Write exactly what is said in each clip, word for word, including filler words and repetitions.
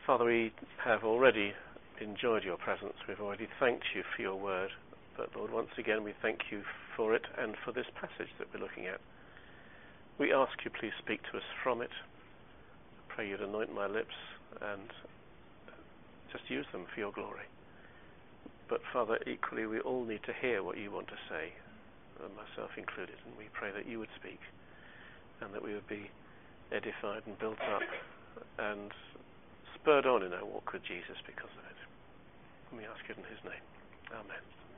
Father, we have already enjoyed your presence. We've already thanked you for your word. But Lord, once again we thank you for it and for this passage that we're looking at. We ask you please speak to us from it. I pray you'd anoint my lips and just use them for your glory. But Father, equally we all need to hear what you want to say, myself included, and we pray that you would speak and that we would be edified and built up and spurred on in our walk with Jesus because of it. And we ask it in his name. Amen.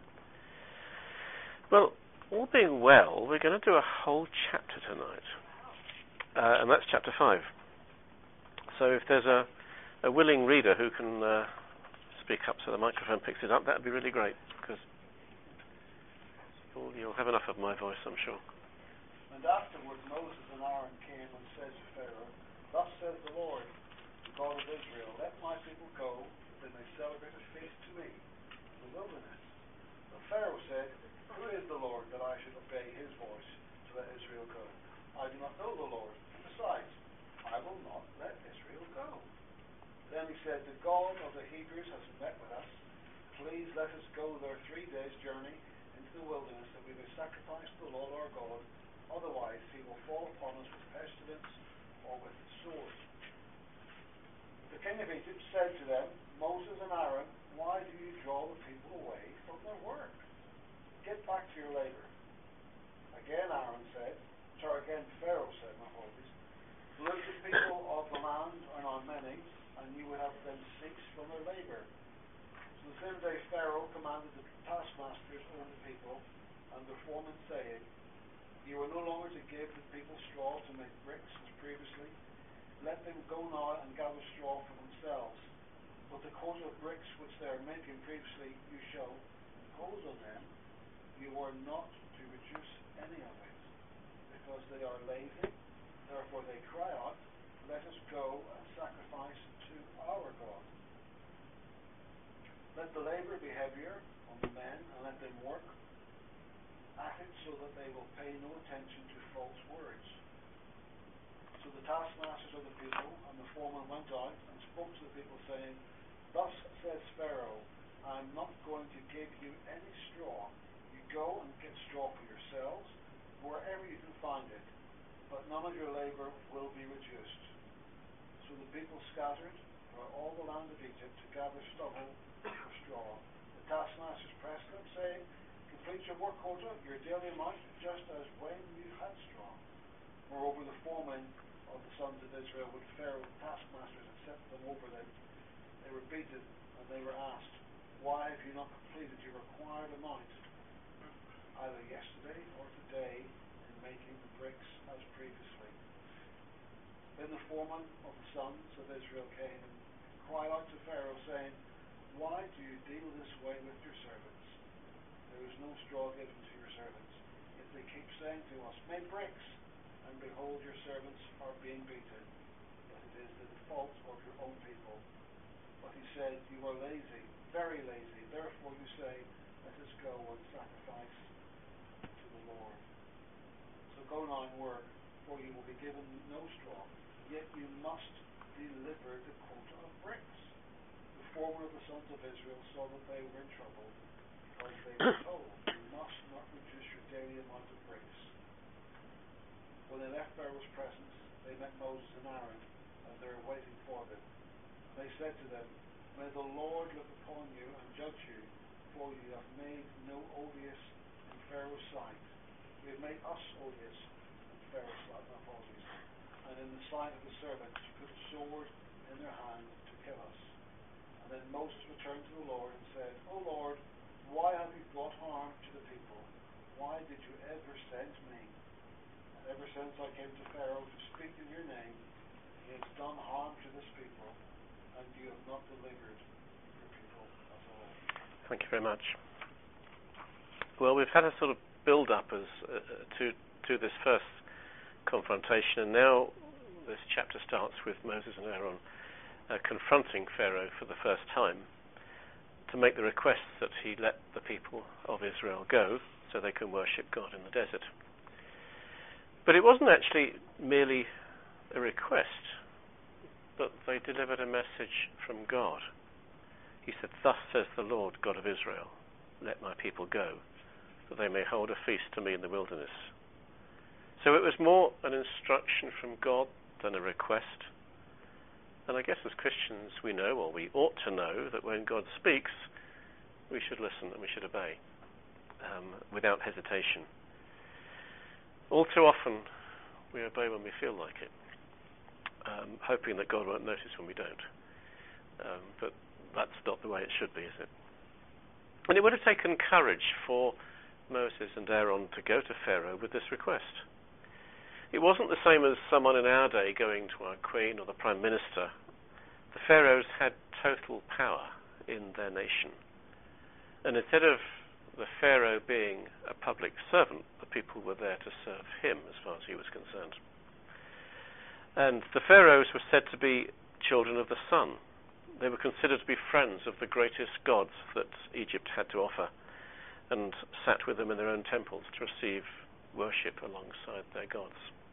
Well, all being well, we're going to do a whole chapter tonight, uh, and that's chapter five. So if there's a, a willing reader who can uh, speak up so the microphone picks it up, that would be really great, because you'll, you'll have enough of my voice, I'm sure. And afterward Moses and Aaron came and said to Pharaoh, "Thus says the Lord, the God of Israel, let my people go, that they may celebrate a feast to me in the wilderness." But Pharaoh said, "Who is the Lord that I should obey his voice to let Israel go? I do not know the Lord, and besides, I will not let Israel go." Then he said, "The God of the Hebrews has met with us. Please let us go there three days' journey into the wilderness, that we may sacrifice to the Lord our God. Otherwise he will fall upon us with pestilence or with the sword." The king of Egypt said to them, "Moses and Aaron, why do you draw the people away from their work? Get back to your labor." Again Aaron said, or again Pharaoh said, my apologies, "Look, the people of the land are now many, and you would have them cease from their labor." So the same day Pharaoh commanded the taskmasters over the people and their foremen, saying, "You are no longer to give the people straw to make bricks as previously. Let them go now and gather straw for themselves. But the quota of bricks which they are making previously you shall impose on them. You are not to reduce any of it, because they are lazy. Therefore they cry out, 'Let us go and sacrifice to our God.' Let the labor be heavier on the men, and let them work at it so that they will pay no attention to false words." So the taskmasters of the people and the foreman went out and spoke to the people, saying, "Thus says Pharaoh, I am not going to give you any straw. You go and get straw for yourselves, wherever you can find it, but none of your labor will be reduced." So the people scattered throughout all the land of Egypt to gather stubble for straw. The taskmasters pressed them, saying, "Complete your work quota, your daily amount, just as when you had straw." Moreover, the foremen of the sons of Israel, when Pharaoh's taskmasters had set them over them, they were beaten, and they were asked, "Why have you not completed your required amount, either yesterday or today, in making the bricks as previously?" Then the foreman of the sons of Israel came and cried out to Pharaoh, saying, "Why do you deal this way with your servants? There is no straw given to your servants. Yet they keep saying to us, 'Make bricks,' and behold, your servants are being beaten. But it is the fault of your own people." But he said, "You are lazy, very lazy. Therefore you say, 'Let us go and sacrifice to the Lord.' So go now and work, for you will be given no straw. Yet you must deliver the quota of bricks." The foreman of the sons of Israel saw that they were in trouble, because they were told, "You must not reduce your daily amount of bricks." When they left Pharaoh's presence, they met Moses and Aaron, and they were waiting for them. They said to them, "May the Lord look upon you and judge you, for you have made no odious in Pharaoh's sight. You have made us odious in Pharaoh's sight," my apologies, "and in the sight of the servants, you put a sword in their hand to kill us." And then Moses returned to the Lord and said, "O Lord, why have you brought harm to the people? Why did you ever send me? And ever since I came to Pharaoh to speak in your name, he has done harm to this people, and you have not delivered your people at all." Thank you very much. Well, we've had a sort of build-up as uh, to to this first confrontation, and now this chapter starts with Moses and Aaron uh, confronting Pharaoh for the first time to make the request that he let the people of Israel go so they can worship God in the desert. But it wasn't actually merely a request. but they delivered a message from God. He said, "Thus says the Lord God of Israel, let my people go, that they may hold a feast to me in the wilderness." So it was more an instruction from God than a request. And I guess as Christians we know, or we ought to know, that when God speaks, we should listen and we should obey, um, without hesitation. All too often we obey when we feel like it, um, hoping that God won't notice when we don't. Um, but that's not the way it should be, is it? And it would have taken courage for Moses and Aaron to go to Pharaoh with this request. It wasn't the same as someone in our day going to our queen or the prime minister. The pharaohs had total power in their nation. And instead of the pharaoh being a public servant, the people were there to serve him as far as he was concerned. And the pharaohs were said to be children of the sun. They were considered to be friends of the greatest gods that Egypt had to offer, and sat with them in their own temples to receive worship alongside their gods.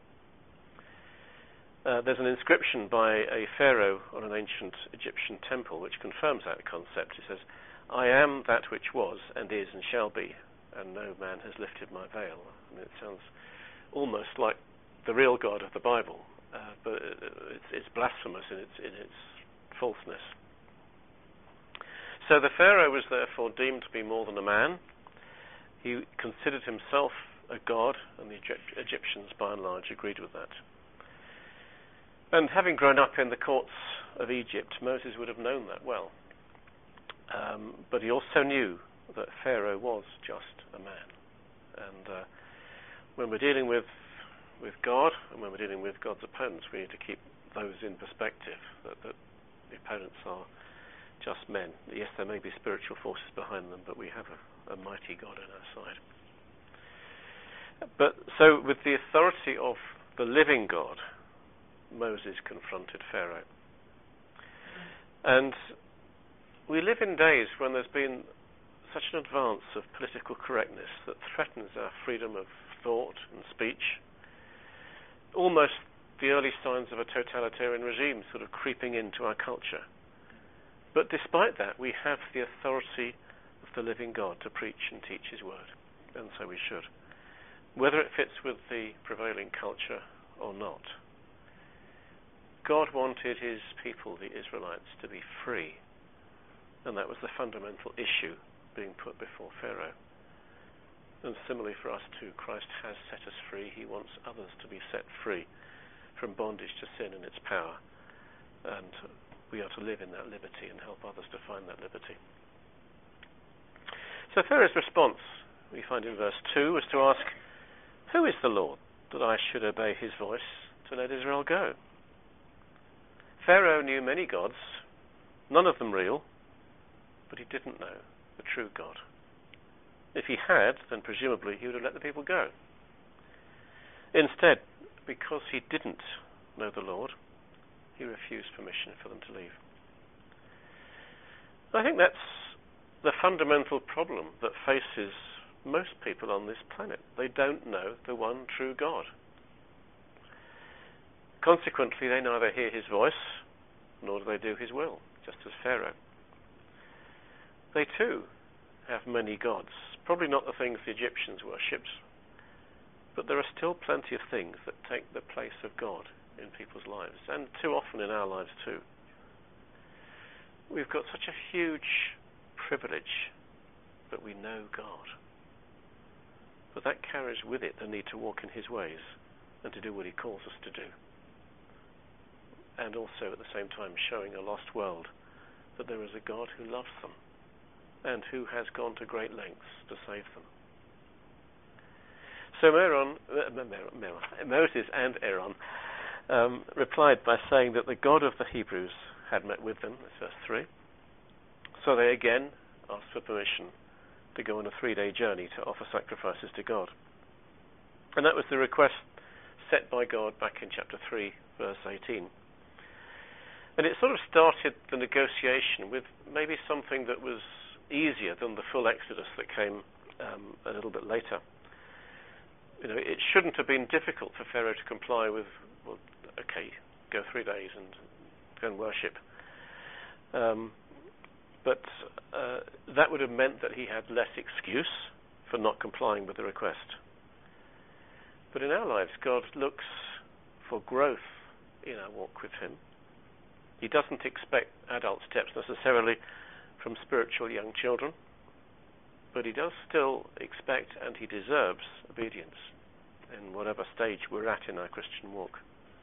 Uh, there's an inscription by a pharaoh on an ancient Egyptian temple which confirms that concept. It says, "I am that which was, and is, and shall be, and no man has lifted my veil." And it sounds almost like the real God of the Bible, uh, but it's, it's blasphemous in its, in its falseness. So the pharaoh was therefore deemed to be more than a man. He considered himself a god, and the Egyptians by and large agreed with that. And having grown up in the courts of Egypt, Moses would have known that well. Um, but he also knew that Pharaoh was just a man. And uh, when we're dealing with with God, and when we're dealing with God's opponents, we need to keep those in perspective, that, that the opponents are just men. Yes, there may be spiritual forces behind them, but we have a, a mighty God on our side. But so with the authority of the living God, Moses confronted Pharaoh. And we live in days when there's been such an advance of political correctness that threatens our freedom of thought and speech. Almost the early signs of a totalitarian regime sort of creeping into our culture. But despite that, we have the authority of the living God to preach and teach his word. And so we should. Whether it fits with the prevailing culture or not. God wanted his people, the Israelites, to be free. And that was the fundamental issue being put before Pharaoh. And similarly for us too, Christ has set us free. He wants others to be set free from bondage to sin and its power. And we are to live in that liberty and help others to find that liberty. So Pharaoh's response, we find in verse two, was to ask, "Who is the Lord, that I should obey his voice to let Israel go?" Pharaoh knew many gods, none of them real, but he didn't know the true God. If he had, then presumably he would have let the people go. Instead, because he didn't know the Lord, he refused permission for them to leave. I think that's the fundamental problem that faces most people on this planet. They don't know the one true God. Consequently, they neither hear his voice, nor do they do his will, just as Pharaoh. They too have many gods, probably not the things the Egyptians worshipped, but there are still plenty of things that take the place of God in people's lives, and too often in our lives too. We've got such a huge privilege that we know God, but that carries with it the need to walk in his ways and to do what he calls us to do, and also at the same time showing a lost world that there is a God who loves them and who has gone to great lengths to save them. So Aaron, uh, Moses and Aaron um, replied by saying that the God of the Hebrews had met with them, that's verse three. So they again asked for permission to go on a three-day journey to offer sacrifices to God. And that was the request set by God back in chapter three, verse eighteen. And it sort of started the negotiation with maybe something that was easier than the full exodus that came um, a little bit later. You know, it shouldn't have been difficult for Pharaoh to comply with, well, okay, go three days and go and worship. Um, but uh, that would have meant that he had less excuse for not complying with the request. But in our lives, God looks for growth in our walk with him. He doesn't expect adult steps necessarily from spiritual young children, but he does still expect, and he deserves, obedience in whatever stage we're at in our Christian walk.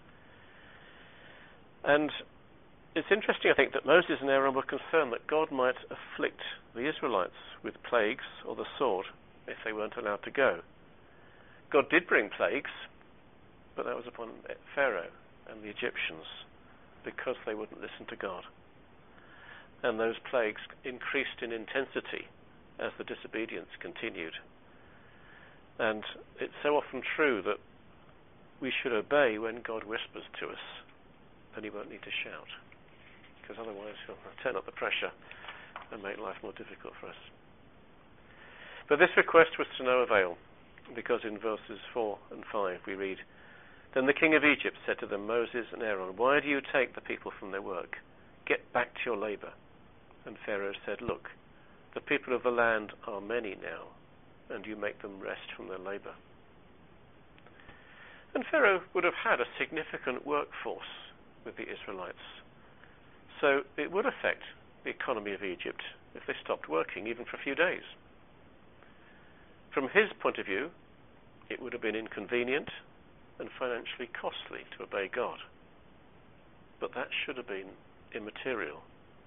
And it's interesting, I think, that Moses and Aaron were concerned that God might afflict the Israelites with plagues or the sword if they weren't allowed to go. God did bring plagues, but that was upon Pharaoh and the Egyptians because they wouldn't listen to God. And those plagues increased in intensity as the disobedience continued. And it's so often true that we should obey when God whispers to us, then he won't need to shout, because otherwise he'll turn up the pressure and make life more difficult for us. But this request was to no avail, because in verses four and five we read, "Then the king of Egypt said to them, Moses and Aaron, why do you take the people from their work? Get back to your labor." And Pharaoh said, "Look, the people of the land are many now, and you make them rest from their labor." And Pharaoh would have had a significant workforce with the Israelites. So it would affect the economy of Egypt if they stopped working, even for a few days. From his point of view, it would have been inconvenient and financially costly to obey God. But that should have been immaterial.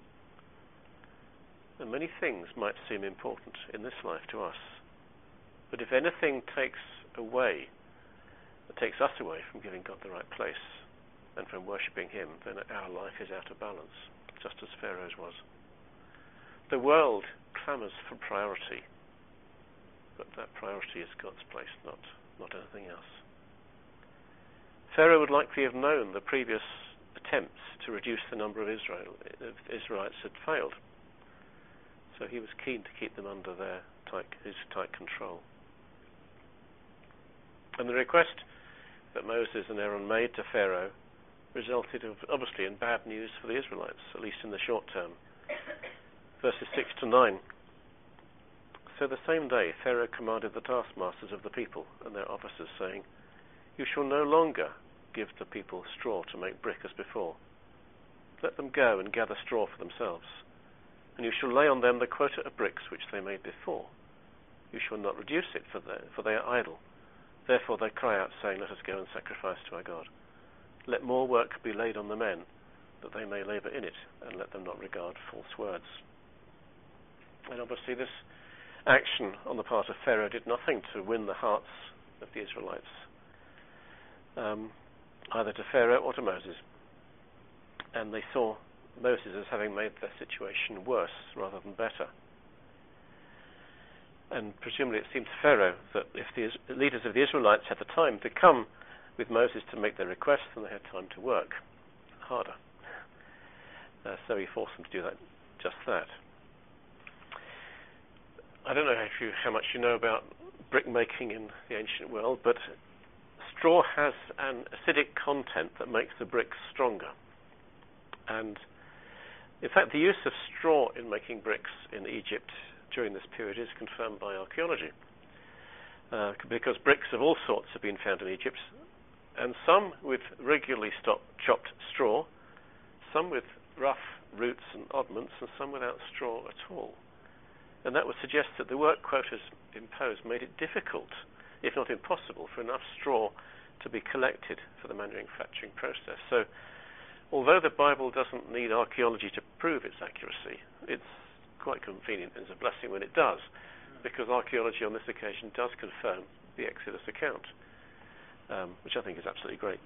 And many things might seem important in this life to us. But if anything takes away, it takes us away from giving God the right place and from worshipping him, then our life is out of balance, just as Pharaoh's was. The world clamours for priority, but that priority is God's place, not, not anything else. Pharaoh would likely have known the previous attempts to reduce the number of Israel, of Israelites had failed. So he was keen to keep them under their tight, his tight control. And the request that Moses and Aaron made to Pharaoh resulted of, obviously in bad news for the Israelites, at least in the short term. Verses six to nine. "So the same day Pharaoh commanded the taskmasters of the people and their officers, saying, You shall no longer give the people straw to make brick as before. Let them go and gather straw for themselves. And you shall lay on them the quota of bricks which they made before. You shall not reduce it, for they, for they are idle. Therefore they cry out, saying, Let us go and sacrifice to our God. Let more work be laid on the men, that they may labour in it, and let them not regard false words." And obviously this action on the part of Pharaoh did nothing to win the hearts of the Israelites, um, either to Pharaoh or to Moses. And they saw Moses as having made their situation worse rather than better. And presumably it seemed to Pharaoh that if the leaders of the Israelites had the time to come with Moses to make their requests, then they had time to work harder. Uh, so he forced them to do that, just that. I don't know if you, how much you know about brick making in the ancient world, but straw has an acidic content that makes the bricks stronger. And in fact, the use of straw in making bricks in Egypt during this period is confirmed by archaeology, uh, because bricks of all sorts have been found in Egypt, and some with regularly stop, chopped straw, some with rough roots and oddments, and some without straw at all. And that would suggest that the work quotas imposed made it difficult, if not impossible, for enough straw to be collected for the manufacturing process. So, although the Bible doesn't need archaeology to prove its accuracy, it's quite convenient and it's a blessing when it does, because archaeology on this occasion does confirm the Exodus account, um, which I think is absolutely great.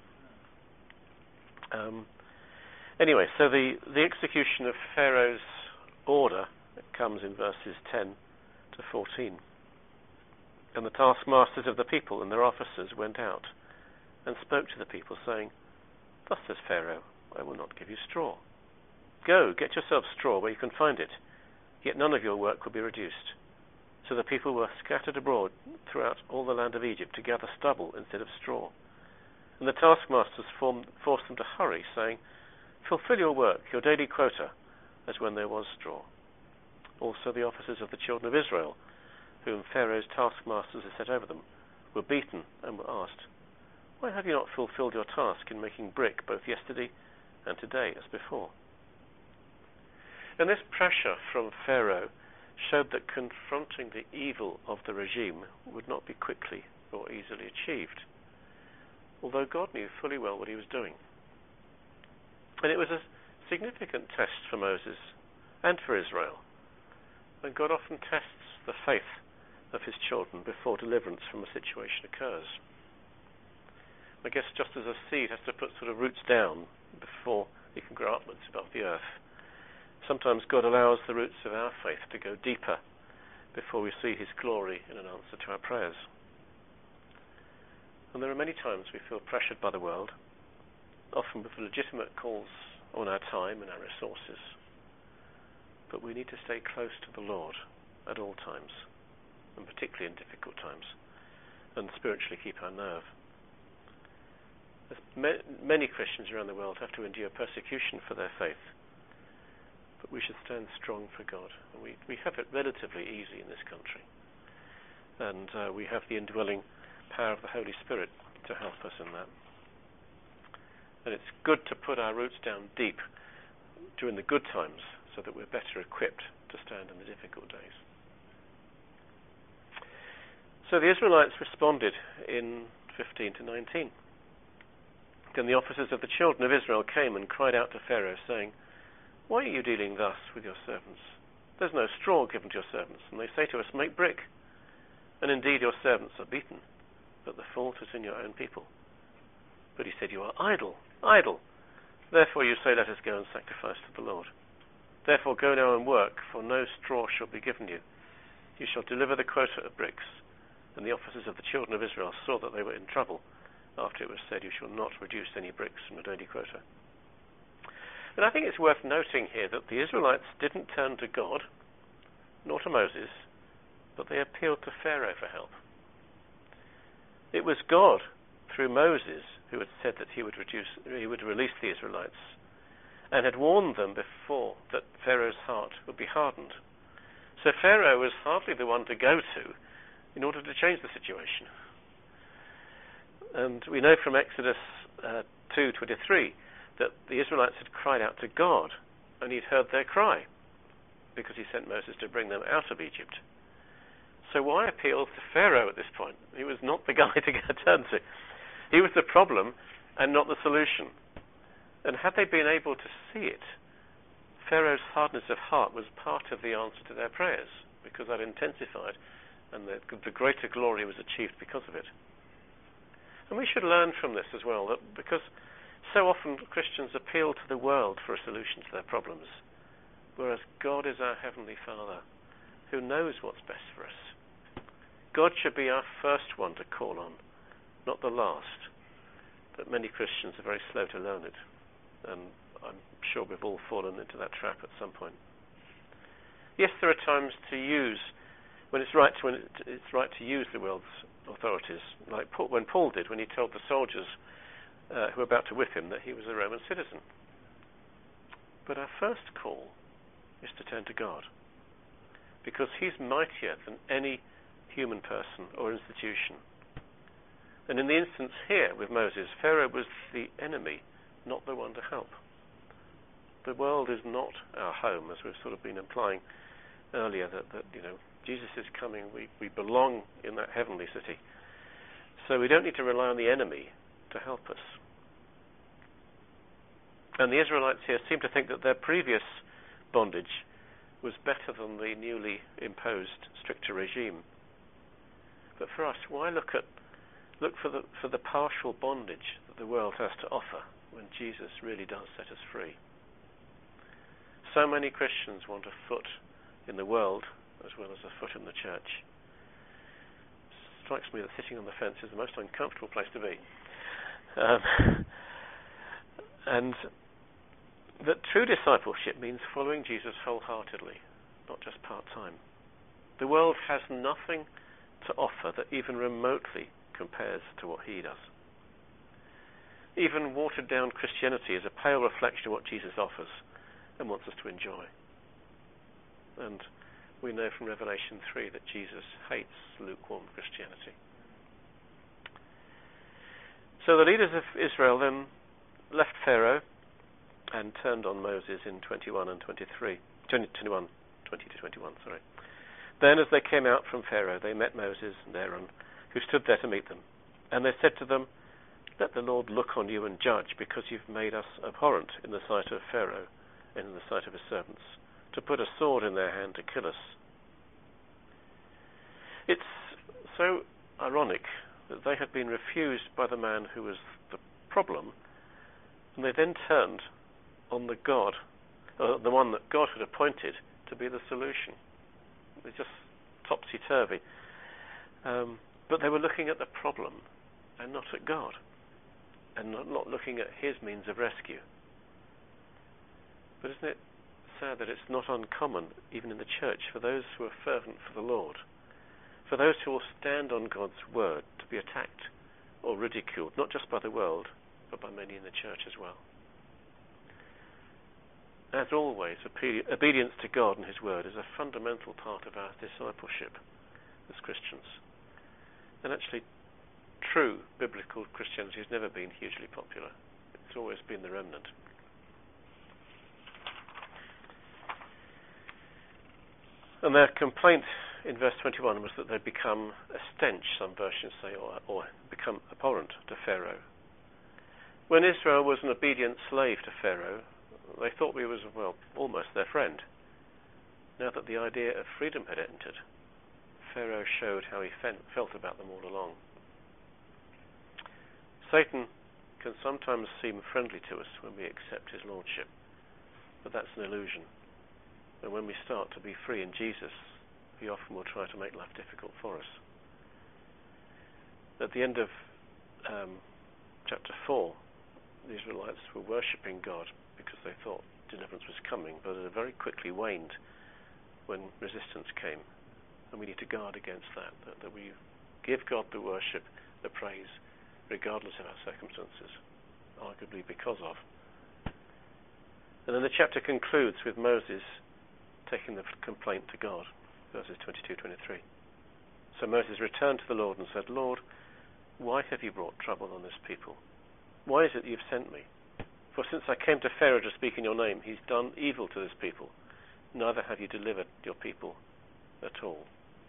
Um, anyway, so the, the execution of Pharaoh's order comes in verses ten to fourteen. "And the taskmasters of the people and their officers went out and spoke to the people, saying, Thus says Pharaoh, I will not give you straw. Go, get yourselves straw where you can find it, yet none of your work will be reduced. So the people were scattered abroad throughout all the land of Egypt to gather stubble instead of straw. And the taskmasters formed, forced them to hurry, saying, Fulfill your work, your daily quota, as when there was straw. Also the officers of the children of Israel, whom Pharaoh's taskmasters had set over them, were beaten and were asked, "Why have you not fulfilled your task in making brick both yesterday and today as before?" And this pressure from Pharaoh showed that confronting the evil of the regime would not be quickly or easily achieved, although God knew fully well what he was doing. And it was a significant test for Moses and for Israel, and God often tests the faith of his children before deliverance from a situation occurs. I guess just as a seed has to put sort of roots down before it can grow upwards above the earth, sometimes God allows the roots of our faith to go deeper before we see his glory in an answer to our prayers. And there are many times we feel pressured by the world, often with legitimate calls on our time and our resources. But we need to stay close to the Lord at all times, and particularly in difficult times, and spiritually keep our nerve. As many Christians around the world have to endure persecution for their faith, but we should stand strong for God. And we, we have it relatively easy in this country, and uh, we have the indwelling power of the Holy Spirit to help us in that. And it's good to put our roots down deep during the good times so that we're better equipped to stand in the difficult days. So the Israelites responded in fifteen to nineteen. Then the officers of the children of Israel came and cried out to Pharaoh, saying, "Why are you dealing thus with your servants? There's no straw given to your servants, and they say to us, 'Make brick.' And indeed your servants are beaten, but the fault is in your own people." But he said, "You are idle, idle. Therefore you say, 'Let us go and sacrifice to the Lord.' Therefore go now and work, for no straw shall be given you. You shall deliver the quota of bricks." And the officers of the children of Israel saw that they were in trouble, after it was said, "You shall not reduce any bricks from the daily quota." And I think it's worth noting here that the Israelites didn't turn to God, nor to Moses, but they appealed to Pharaoh for help. It was God, through Moses, who had said that he would reduce, he would release the Israelites, and had warned them before that Pharaoh's heart would be hardened. So Pharaoh was hardly the one to go to in order to change the situation. And we know from Exodus uh, two twenty-three that the Israelites had cried out to God, and he'd heard their cry, because he sent Moses to bring them out of Egypt. So why appeal to Pharaoh at this point? He was not the guy to go turn to. He was the problem and not the solution. And had they been able to see it, Pharaoh's hardness of heart was part of the answer to their prayers, because that intensified, and the, the greater glory was achieved because of it. And we should learn from this as well, that because so often Christians appeal to the world for a solution to their problems, whereas God is our Heavenly Father, who knows what's best for us. God should be our first one to call on, not the last. But many Christians are very slow to learn it, and I'm sure we've all fallen into that trap at some point. Yes, there are times to use, when it's right to, when it, it's right to use the world's authorities, like Paul, when Paul did, when he told the soldiers uh, who were about to whip him that he was a Roman citizen. But our first call is to turn to God, because he's mightier than any human person or institution. And in the instance here with Moses, Pharaoh was the enemy, not the one to help. The world is not our home, as we've sort of been implying earlier, that, that you know, Jesus is coming, we, we belong in that heavenly city. So we don't need to rely on the enemy to help us. And the Israelites here seem to think that their previous bondage was better than the newly imposed stricter regime. But for us, why look at look for the for the partial bondage that the world has to offer when Jesus really does set us free? So many Christians want a foot in the world as well as a foot in the church. It strikes me that sitting on the fence is the most uncomfortable place to be. Um, and that true discipleship means following Jesus wholeheartedly, not just part-time. The world has nothing to offer that even remotely compares to what he does. Even watered-down Christianity is a pale reflection of what Jesus offers and wants us to enjoy. And we know from Revelation three that Jesus hates lukewarm Christianity. So the leaders of Israel then left Pharaoh and turned on Moses in twenty-one and twenty-three. twenty-one, twenty to twenty-one, sorry. Then as they came out from Pharaoh, they met Moses and Aaron, who stood there to meet them. And they said to them, "Let the Lord look on you and judge, because you've made us abhorrent in the sight of Pharaoh and in the sight of his servants, to put a sword in their hand to kill us." It's so ironic that they had been refused by the man who was the problem, and they then turned on the God, uh, the one that God had appointed to be the solution. It's just topsy-turvy. Um, but they were looking at the problem and not at God, and not, not looking at his means of rescue. But isn't it sad that it's not uncommon, even in the church, for those who are fervent for the Lord, for those who will stand on God's word, to be attacked or ridiculed, not just by the world, but by many in the church as well. As always, obedience to God and his word is a fundamental part of our discipleship as Christians. And actually, true biblical Christianity has never been hugely popular. It's always been the remnant. And their complaint in verse twenty-one was that they'd become a stench, some versions say, or, or become abhorrent to Pharaoh. When Israel was an obedient slave to Pharaoh, they thought we was, well, almost their friend. Now that the idea of freedom had entered, Pharaoh showed how he fe- felt about them all along. Satan can sometimes seem friendly to us when we accept his lordship, but that's an illusion. And when we start to be free in Jesus, he often will try to make life difficult for us. At the end of um, chapter four, the Israelites were worshipping God because they thought deliverance was coming, but it very quickly waned when resistance came. And we need to guard against that, that, that we give God the worship, the praise, regardless of our circumstances, arguably because of. And then the chapter concludes with Moses taking the complaint to God, verses twenty-two to twenty-three. So Moses returned to the Lord and said, "Lord, why have you brought trouble on this people? Why is it that you've sent me? For since I came to Pharaoh to speak in your name, he's done evil to this people. Neither have you delivered your people at all."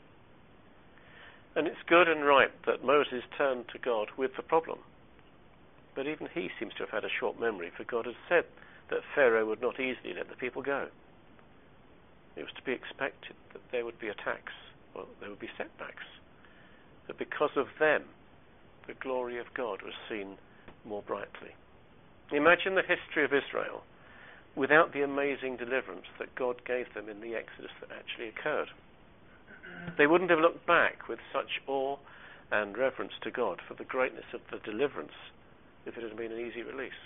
And it's good and right that Moses turned to God with the problem. But even he seems to have had a short memory, for God has said that Pharaoh would not easily let the people go. It was to be expected that there would be attacks, or there would be setbacks. But because of them, the glory of God was seen more brightly. Imagine the history of Israel without the amazing deliverance that God gave them in the Exodus that actually occurred. They wouldn't have looked back with such awe and reverence to God for the greatness of the deliverance if it had been an easy release.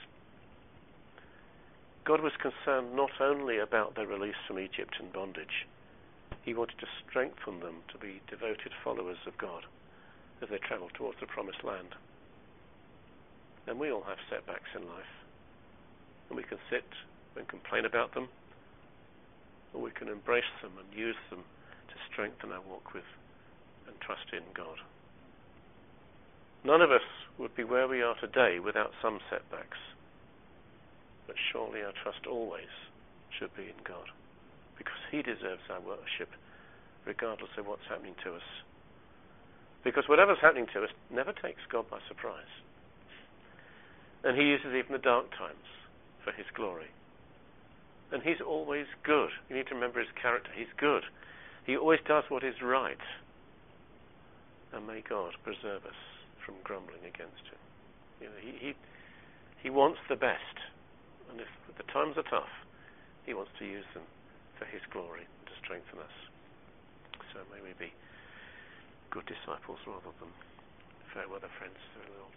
God was concerned not only about their release from Egypt and bondage, he wanted to strengthen them to be devoted followers of God as they travelled towards the promised land. And we all have setbacks in life, and we can sit and complain about them, or we can embrace them and use them to strengthen our walk with and trust in God. None of us would be where we are today without some setbacks, but surely our trust always should be in God, because he deserves our worship regardless of what's happening to us. Because whatever's happening to us never takes God by surprise. And he uses even the dark times for his glory. And he's always good. You need to remember his character. He's good. He always does what is right. And may God preserve us from grumbling against him. You know, he, he, he wants the best. And if the times are tough, he wants to use them for his glory and to strengthen us. So may we be good disciples rather than fair weather friends to the Lord.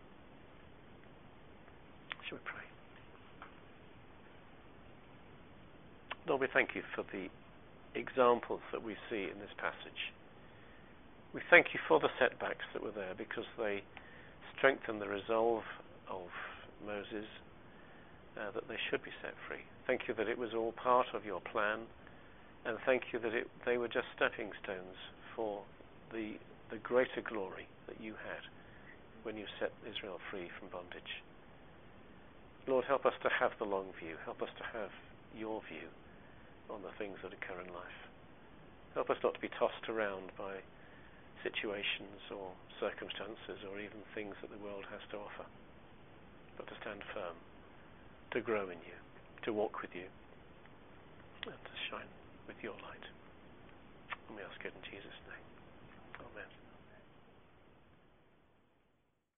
Shall we pray? Lord, we thank you for the examples that we see in this passage. We thank you for the setbacks that were there, because they strengthen the resolve of Moses, uh, that they should be set free. Thank you that it was all part of your plan, and thank you that it, they were just stepping stones for the the greater glory that you had when you set Israel free from bondage. Lord, help us to have the long view. Help us to have your view on the things that occur in life. Help us not to be tossed around by situations or circumstances or even things that the world has to offer, but to stand firm, to grow in you, to walk with you, and to shine with your light. And we ask it in Jesus' name. Amen.